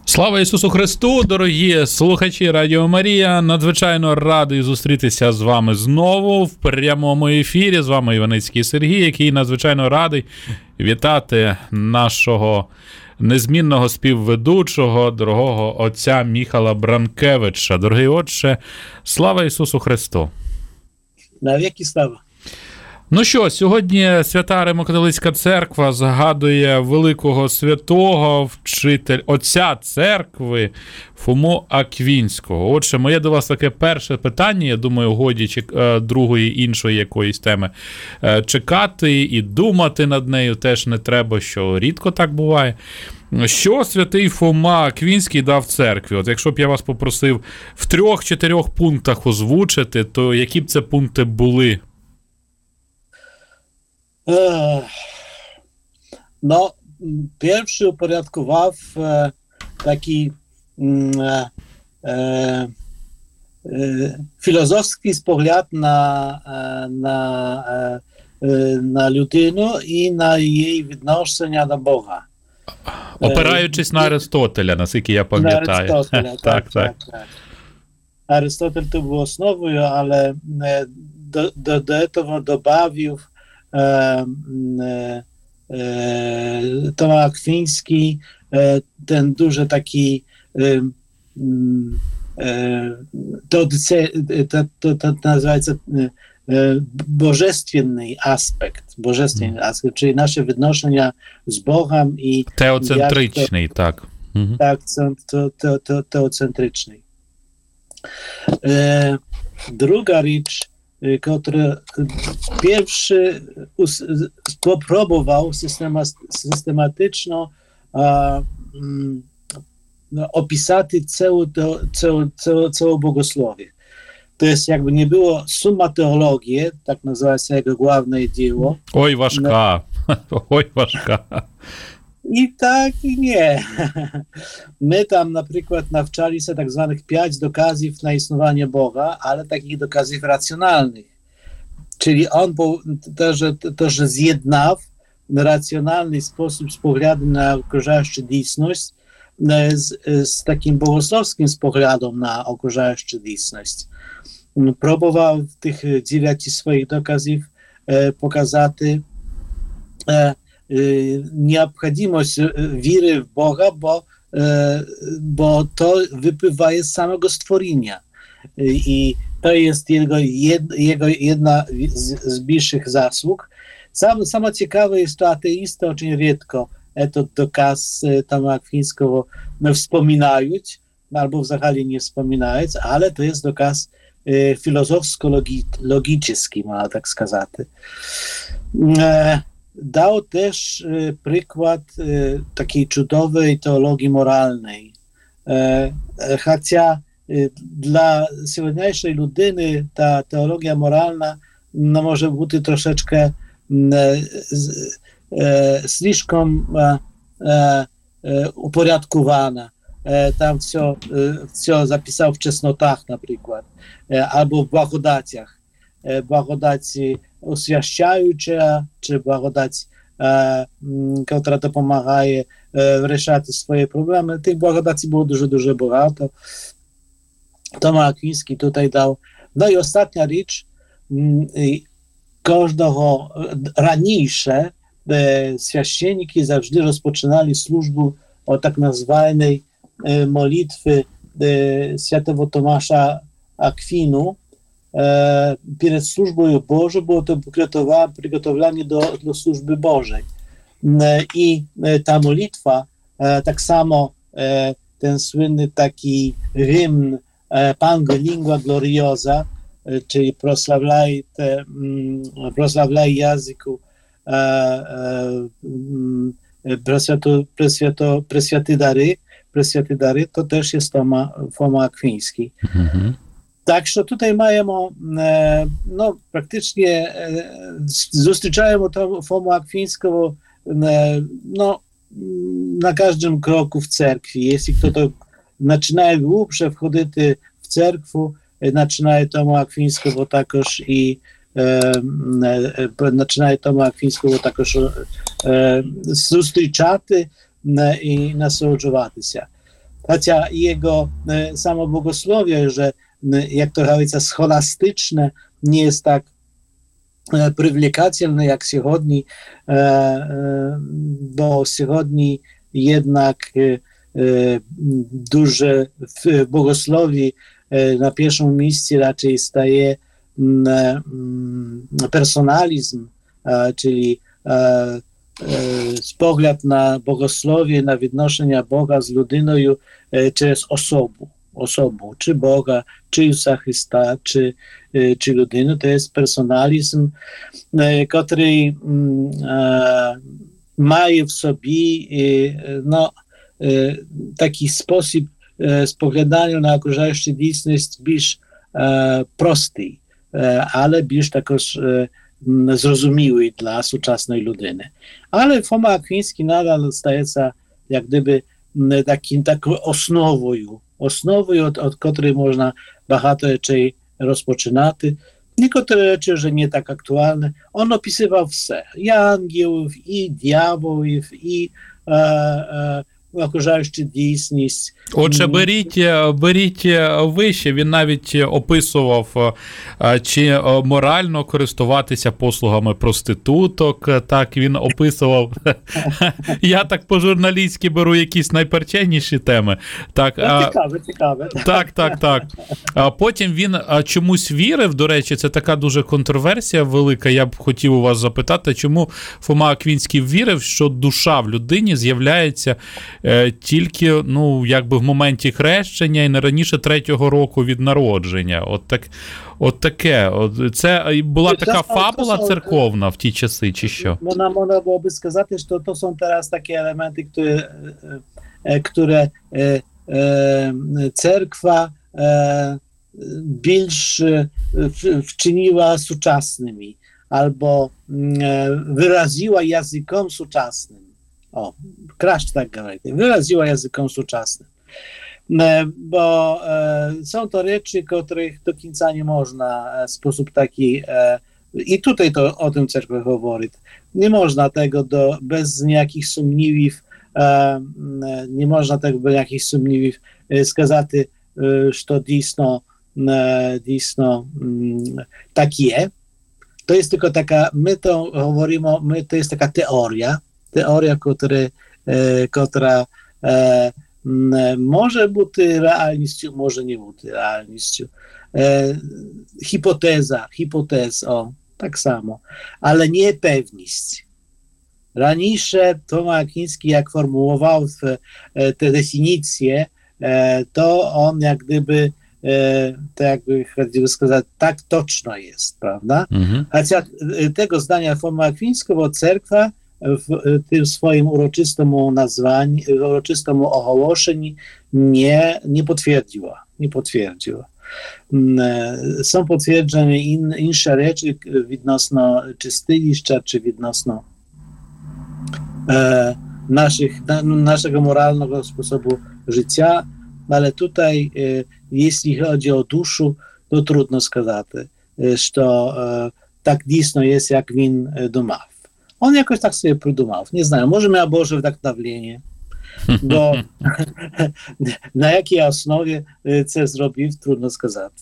Слава Ісусу Христу, дорогі слухачі Радіо Марія. Надзвичайно радий зустрітися з вами знову в прямому ефірі. З вами Іваницький Сергій, який надзвичайно радий вітати нашого незмінного співведучого, дорогого отця Міхала Бранкевича. Дорогий отче, слава Ісусу Христу! Навіки слава! Ну що, сьогодні Свята Римо-католицька церква згадує великого святого, отця церкви Фому Аквінського. Отже, моє до вас таке перше питання, я думаю, годі другої, іншої якоїсь теми чекати і думати над нею теж не треба, що рідко так буває. Що святий Фома Аквінський дав церкві? От якщо б я вас попросив в 3-4 пунктах озвучити, то які б це пункти були? No, pierwszy uporядкував taki філософський погляд на людину і на її відношення до Бога. Опираючись на Аристотеля, наскільки я пам'ятаю. На Аристотеля, так. Аристотель to był основою, ale do tego dobawił Toma Akwiński, ten duży taki to nazywa się bożestwienny aspekt, czyli nasze відношення z Bogiem i teocentryczny, tak. Tak, teocentryczny. Druga rzecz, który pierwszy spróbował systematyczno opisać całe bogosławie. To jest jakby nie było summa teologii, tak nazywa się jego główne dzieło. Oj, ważka. I tak, i nie. My tam na przykład nawczali się tak zwanych 5 dokazów na istnienie Boga, ale takich dokazów racjonalnych. Czyli on to, że zjednał racjonalny sposób spoglądu na okrużającą rzeczywistość z takim bogosłowskim spoglądem na okrużającą rzeczywistość. Próbował w tych 9 swoich dokazów pokazać необходимость wiry w Boga, bo to wypływa z samego stworzenia. I to jest jego jedna z bliższych zasług. Samo ciekawe jest to, ateisty очень редко этот dokaz Toma Akwińskiego wspominają, albo w zasadzie nie wspominają, ale to jest dokaz filozofsko-logiczny, można tak сказать. Dał też przykład takiej cudowej teologii moralnej. Chociaż dla dzisiejszej ludyny ta teologia moralna może być troszeczkę слишком uporядkowana. Tam все zapisał w czesnotach na przykład, albo w błagodacjach. Błagodaci oswiadczająca, czy błagodać, która dopomaga rozwiązać swoje problemy. Tych błagodaci było dużo bogato. Toma Akwiński tutaj dał. No i ostatnia rzecz, każdego raniejsze święcieniki zawsze rozpoczynali służbę o tak nazwanej modlitwy świętego Tomasza Akwinu. Przed służbą Bożą było to przygotowanie do służby Bożej. I ta modlitwa, tak samo ten słynny taki hymn Pango Lingua Gloriosa, czyli proslawlaj języku preswiaty dary, to też jest Foma Akwiński. Tak, że tutaj mamy, no praktycznie zустрічаємо Фому Аквінського na każdym kroku w cerkwi. Jeśli kto to zaczyna głębsze wchodzić w cerkwu, zaczyna Tomu Akwińskiego takoż i zaczyna Tomu Akwińskiego takoż zустрічати i nasłuchiwać się. Chociaż jego samo bogosłowie, że jak to mówię, scholastyczne, nie jest tak привлекательне, jak сьогодні, bo сьогодні jednak дуже w bogosłowie na pierwszym miejscu raczej staje personalizm, czyli pogląd na bogosłowie, na відношення Boga z ludyną przez osobą, czy Boga, czy Jezusa Chrysta, czy ludynu. To jest personalizm, który ma w sobie taki sposób spoglądania na okrużającą rzeczywistość bardziej prosty, ale bardziej takoż zrozumiały dla współczesnej ludyny. Ale Foma Akwiński nadal staje się jak gdyby taką osnową, od której można багато rzeczy rozpoczynać. Niektóre rzeczy, że nie tak aktualne. On opisywał все. I aniołów, i diabłów, i окружаючу дійсність. Отже, беріть вище. Він навіть описував, чи морально користуватися послугами проституток. Так, він описував. Я так по-журналістськи беру якісь найперченніші теми. Так, цікаве. Так. Потім він чомусь вірив, до речі, це така дуже контроверсія велика. Я б хотів у вас запитати, чому Фома Аквінський вірив, що душа в людині з'являється тільки, якби в моменті хрещення і не раніше 3-го року від народження. От таке. Це була така фабула церковна в ті часи, чи що? Можна було би сказати, що то są teraz takie elementy, które cerkwa більш wczyniła współczesnymi, albo wyraziła językiem współczesnym. Kraść tak говорить, wyraziła językiem współczesnym. Bo są to rzeczy, których do końca nie można w sposób taki, i tutaj to o tym cerkwa mówi, nie można tego bez jakich sumniwiów, nie można tego bez jakich sumniwiów сказать, że dійсно tak jest. To jest tylko taka, my to mówimy, to jest taka teoria, która może być realnością, może nie być realnością. Hipoteza, tak samo, ale nie pewność. Раніше Фома Аквінський, jak formułował te definicje, to on jak gdyby, to jakby chciałby сказать, tak toczno jest, prawda? Chociaż tego zdania Fomy Akwińskiego cerkwa w tym swoim uroczystym ogłoszeniu nie potwierdziła. Są potwierdzone inne rzeczy відносно czystyliszcza, czy відносно naszego moralnego sposobu życia, ale tutaj, jeśli chodzi o duszę, to trudno сказать, że tak dійсно jest, jak він думав. On jakoś tak sobie prydumał. Nie znam, może miał Boże wdachnowienie, bo na jakiej osnowie co zrobił, trudno сказать.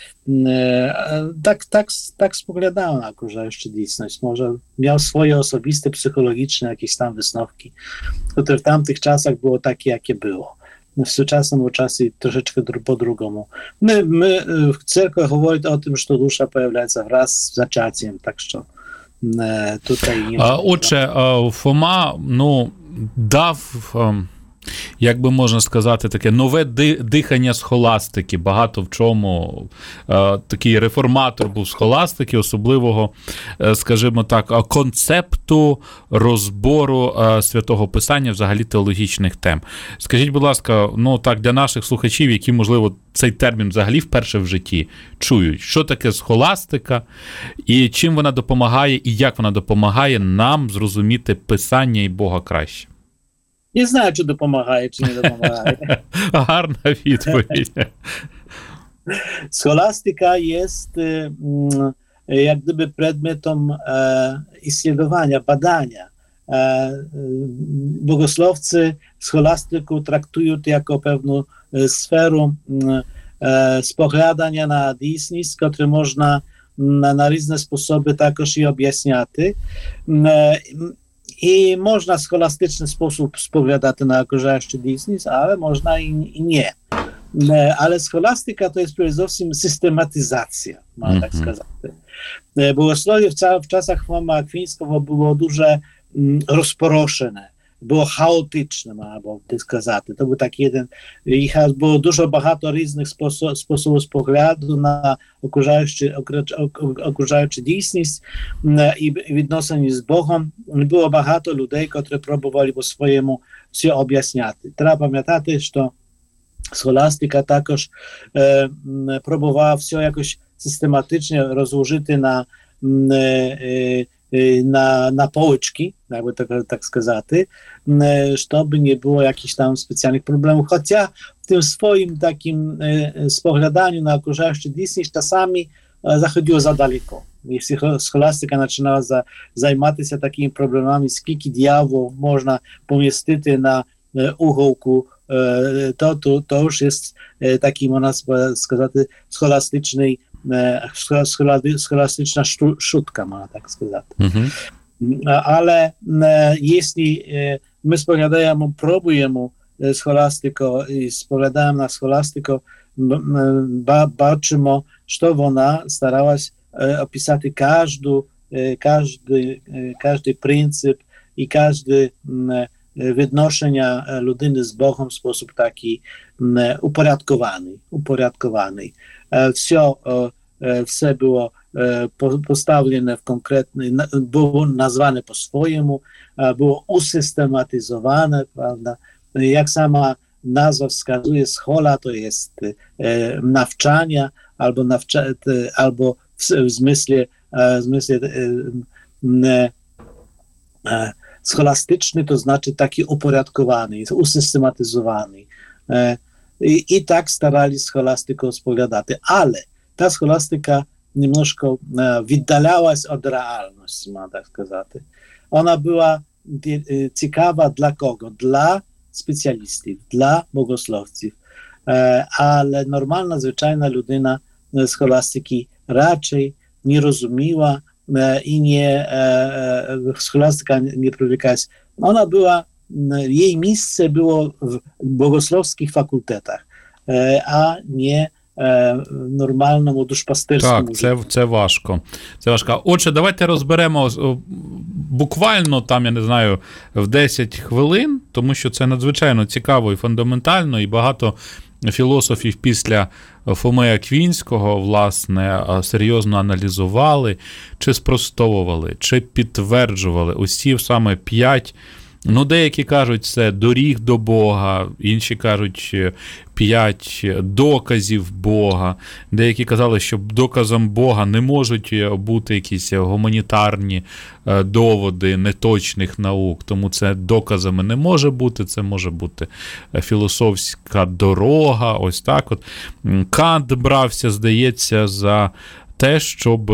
Tak spoglądał na rzeczywistość. Może miał swoje osobiste, psychologiczne jakieś tam wysnowki, które w tamtych czasach było takie, jakie było. W współczesnym czasie troszeczkę po drugiemu. My w cerkwie mówimy o tym, że dusza pojawia się wraz z zaczęciem, tak że tutaj nie... Отже, Фома, дав, як би можна сказати, таке нове дихання схоластики. Багато в чому такий реформатор був схоластики, особливого, скажімо так, концепту розбору Святого Писання, взагалі теологічних тем. Скажіть, будь ласка, так, для наших слухачів, які, можливо, цей термін взагалі вперше в житті чують, що таке схоластика, і чим вона допомагає, і як вона допомагає нам зрозуміти Писання і Бога краще? Nie знаю, czy допомагає, чи не допомагає. Гарна відповідь. Scholastyka jest jak gdyby przedmiotem исследования, badania bogosłowcy scholastyku traktują to jako pewną sferę spoglądania na dійсність, które można na różne sposoby також i objaśniać. I można w scholastyczny sposób spoglądać na określający dійсність, ale można i nie. Ale scholastyka to jest przede wszystkim systematyzacja, można tak сказати. Bogosłowie w czasach Foma Akwińskiego było duże rozproszone, było chaotyczne, można tak сказати. To był taki jeden, było dużo багато różnych sposobów spoglądu na określający dійсність i відносини z Bogiem. Było багато ludzi, którzy próbowali po swojemu się objaśniać. Trzeba pamiętać, że scholastyka також próbowała все jakoś systematycznie rozłożyć na połyczki, jakby tak сказать, żeby nie było jakichś tam specjalnych problemów. Chociaż w tym swoim takim spoglądaniu na określający dійсність czasami zachodziło za daleko. Jeśli scholastyka zaczynała zajmować się takimi problemami, skільки diabłów można pomieścić na uchołku, to już jest taki, można сказать, scholastyczna szutka, można tak сказать. Ale jeśli my próbujemy scholastyko i spoglądamy na scholastyko, baczymy, że ona starała się opisać każdy pryncyp i każdy відношення людини з Богом в спосіб такий упорядкований. Все було поставлене в конкретний, було назване по-своєму, було усистематизоване, правда. Як сама назва wskazuje, schola to jest nawczania, albo w zmyśle scholastyczny, to znaczy taki uporядkowany, usystematyzowany. I tak starali scholastyką spoglądać. Ale ta scholastyka немножко віддалялась od realności, można tak сказать. Ona była ciekawa dla kogo? Dla specjalistów, dla bogosłowców. Ale normalna, zwyczajna ludyna scholastyki raczej nie rozumiała i scholastyka nie привлекała. Ona była, jej miejsce było w bogosłowskich fakultetach, a nie нормальному душпастирському. Так, це важко. Це важко. Отже, давайте розберемо буквально там, я не знаю, в 10 хвилин, тому що це надзвичайно цікаво і фундаментально, і багато філософів після Фоми Аквінського, власне, серйозно аналізували, чи спростовували, чи підтверджували усі саме 5. Ну, деякі кажуть, це доріг до Бога, інші кажуть 5 доказів Бога. Деякі казали, що доказом Бога не можуть бути якісь гуманітарні доводи неточних наук, тому це доказами не може бути, це може бути філософська дорога, ось так от. Кант брався, здається, за те, щоб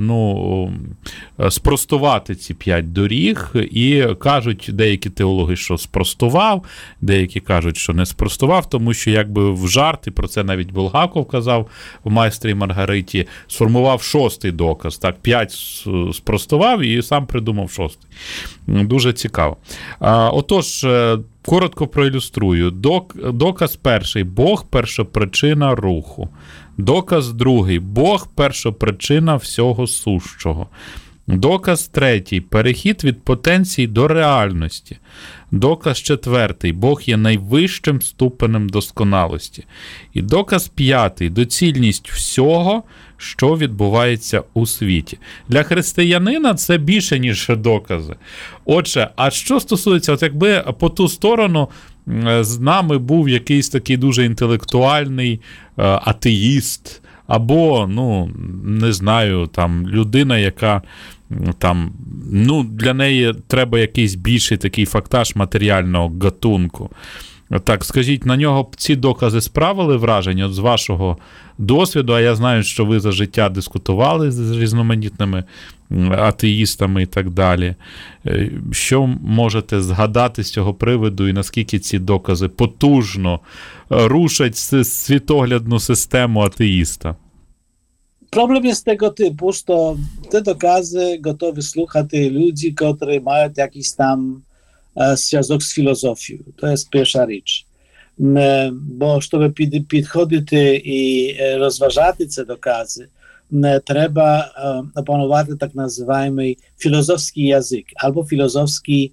спростувати ці 5 доріг, і кажуть деякі теологи, що спростував, деякі кажуть, що не спростував, тому що якби в жарт, і про це навіть Булгаков казав в «Майстрі і Маргариті», сформував 6-й доказ, так, 5 спростував і сам придумав 6-й. Дуже цікаво. Отож, коротко проілюструю. Доказ перший – Бог – першопричина руху. Доказ другий – Бог – першопричина всього сущого. Доказ третій – перехід від потенції до реальності. Доказ четвертий – Бог є найвищим ступенем досконалості. І доказ п'ятий – доцільність всього, що відбувається у світі. Для християнина це більше, ніж докази. Отже, а що стосується, от якби по ту сторону з нами був якийсь такий дуже інтелектуальний атеїст, або, не знаю, там, людина, яка там, для неї треба якийсь більший такий фактаж матеріального гатунку. Так, скажіть, на нього ці докази справили враження з вашого досвіду, а я знаю, що ви за життя дискутували з різноманітними атеїстами і так далі. Що можете згадати з цього приводу і наскільки ці докази потужно рушать світоглядну систему атеїста? Problem jest tego typu, że te dokazy gotowi słuchać ludzi, którzy mają jakiś tam związek z filozofią. To jest pierwsza rzecz. Bo żeby podchodzić i rozważać te dokazy, trzeba opanować tak nazywamy filozofski język albo filozofski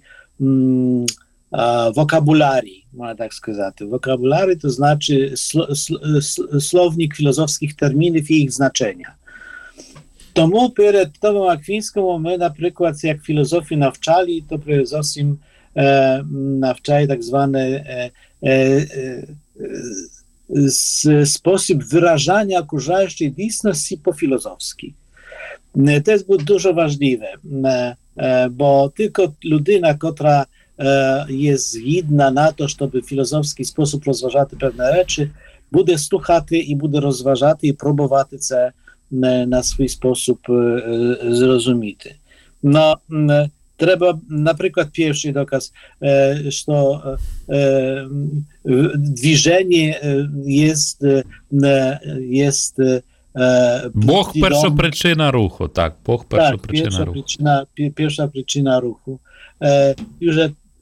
wokabularii, można tak сказать. Wokabularii to znaczy słownik filozofskich terminów i ich znaczenia. Тому перед Томом Аквінським ми, наприклад, як філософію навчали, то при зовсім навчає так званий sposób wyrażania okrużającej distance po filozofski. To jest dużo ważliwe, bo tylko ludyna, która jest zgodna na to, żeby w filozofski sposób rozważać pewne rzeczy, będzie słuchać i będzie rozważać i próbować це na swój sposób zrozumieć. No, trzeba, na przykład pierwszy dokaz, że движение jest Бог першопричина руху, так, Бог першопричина руху. Pierwsza przyczyna ruchu. Już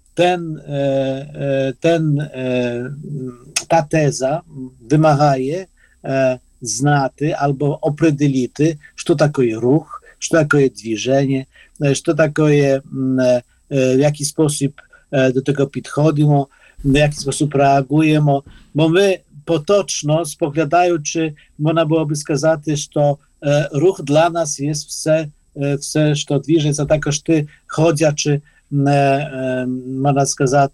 ta teza wymagaje znać albo определить, что такое ruch, что такое движение, что такое, w jaki sposób do tego podchodzimy, w jaki sposób reagujemy, bo my potoczno spoglądaючи, można byłoby сказать, że ruch dla nas jest все, що движеться, також ти ходячи, można сказать,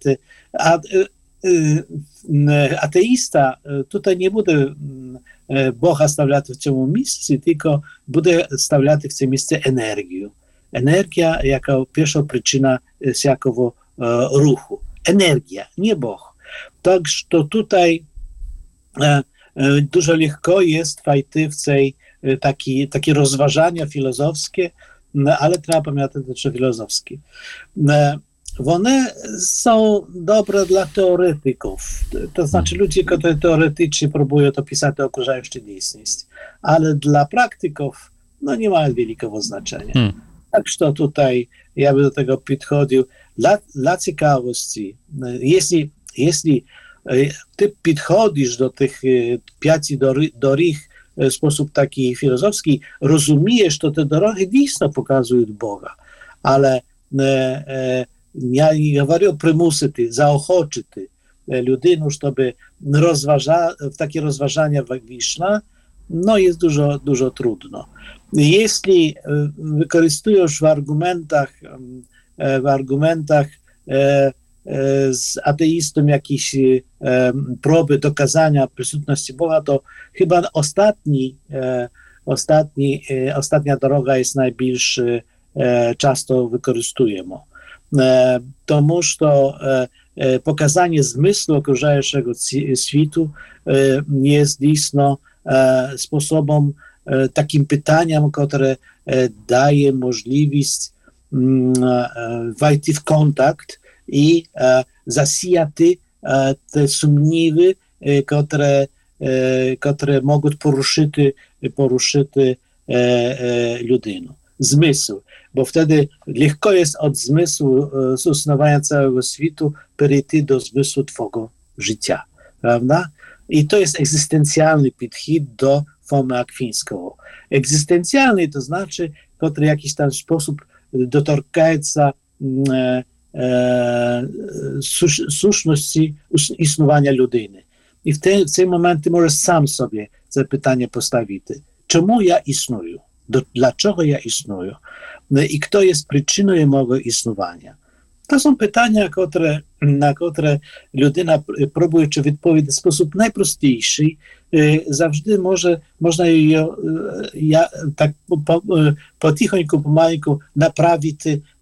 ateista tutaj nie będzie Boga stawiać w tym miejscu, tylko będzie stawiać w tym miejscu energię. Energia jako pierwsza przyczyna wszelkiego ruchu. Energia, nie Bóg. Także tutaj dużo lekko jest wejść w takie rozważania filozofskie, ale trzeba pamiętać, że filozofskie. One są dobre dla teoretyków, to znaczy ludzi, którzy teoretycznie próbują opisać okrużającą istnieć, ale dla praktyków nie ma wielkiego znaczenia. Także tutaj ja bym do tego podchodził dla ciekawości. Jeśli ty podchodzisz do tych 5 dróg w sposób taki filozofski, rozumiesz, że te drogi действительно pokazują Boga, ale ja nie mówię o prymusy, zaochoczyć ludину, żeby w takie rozważania wyszła, jest dużo trudno. Jeśli wykorzystujesz w argumentach z ateistą jakieś próby dokazania przysutności Boga, to chyba ostatnia droga jest najbliższa, często wykorzystujemy. Тому що показання змислу окружаючого світу є дійсно способом, таким питанням, яке дає можливість войти в контакт і засіяти те сумніви, які можуть порушити людину. Zmysł, bo wtedy lekko jest od zmysłu istnienia całego świata przejść do zmysłu twojego życia, prawda? I to jest egzystencjalny podchód do Fomy Akwińskiego. Egzystencjalny to znaczy, który w jakiś tam sposób dotyka słuszności istnienia ludyny. I w tym momencie możesz sam sobie to pytanie postawić. Czemu ja istnieję? Dlaczego ja istnieję i kto jest przyczyną mojego istnienia. To są pytania, na które ludyna próbuje odpowiedzieć w sposób najprostszy. Zawsze można je tak po cichonьku, pomalinku naprawić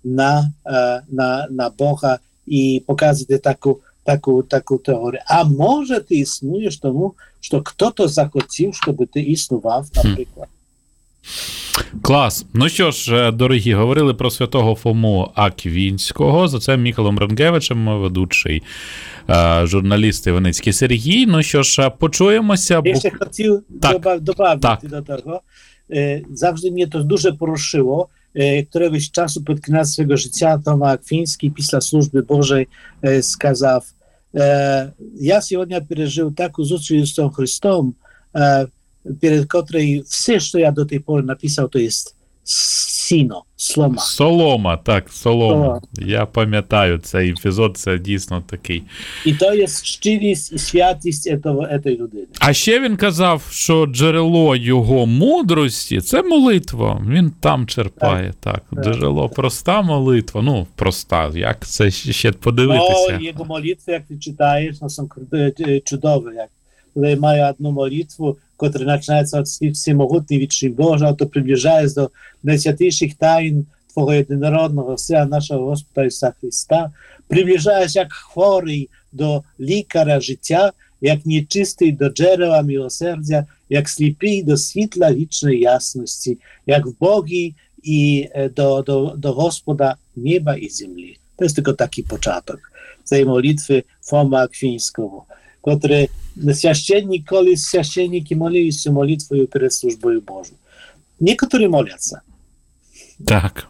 na Boga i pokazać taką teorię. A może ty istniejesz temu, że kto to zachciał, żeby ty istniewał, na przykład. Клас. Ну що ж, дорогі, говорили про святого Фому Аквінського. За це Міхалом Ренкевичем, ведучий журналіст Іваницький Сергій. Ну що ж, почуємося. Ja się хотів додати до того. Zawsze mnie to дуже poruszyło. Któregoś czasu pod koniec swego życia Toma Akwiński, після служби Божої, сказав: "Я сьогодні пережив таку зустріч з Христом, перед котрою все, що я до тієї пори написав, то є сіно, слома". Солома, так, солома. Я пам'ятаю цей епізод, це дійсно такий. І то є щирість і святість цієї людини. А ще він казав, що джерело його мудрості – це молитва. Він там черпає, так. Джерело, проста молитва. Ну, проста, як це ще подивитися. Ну, його молитви, як ти читаєш, są чудові. Як tutaj mają одну молитву, która починається від всемогутній вічний Боже, то приближається до найсвятіших тайн Твого єдинородного Сина, нашого Господа Ісуса Христа, приближаєшся як хворий до лікаря життя, як нечистий до джерела милосердя, як сліпий до світла вічної ясності, як в Богі і до Господа неба і землі. To jest tylko taki początek tej modlitwy Foma Akwińskiego, który świященники молились молитвою перед службою Божою. Niektórzy моляться. Так.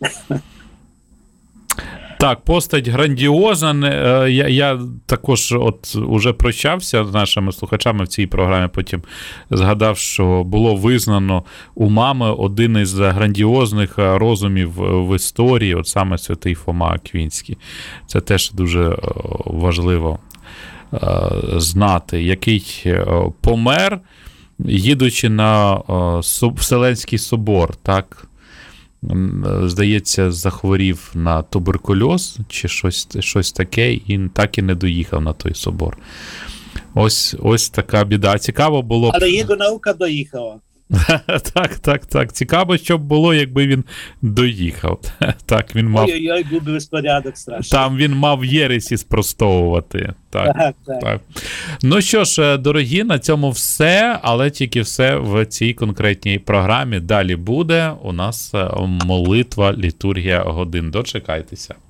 Так, постать грандіозна. Я також от уже прощався з нашими слухачами в цій програмі, потім згадав, що було визнано умами один із грандіозних розумів в історії, от саме святий Фома Аквінський. Це теж дуже важливо знати, який помер, їдучи на Вселенський собор, так? Здається, захворів на туберкульоз чи щось таке, і так і не доїхав на той собор. Ось така біда. Цікаво було б... Але його наука доїхала. Так. Цікаво, що б було, якби він доїхав. Так, він мав... Ой-ой-ой, був би безпорядок страшний. Там він мав єресі спростовувати. Так. Ну що ж, дорогі, на цьому все, але тільки все в цій конкретній програмі. Далі буде у нас молитва, літургія годин. Дочекайтеся.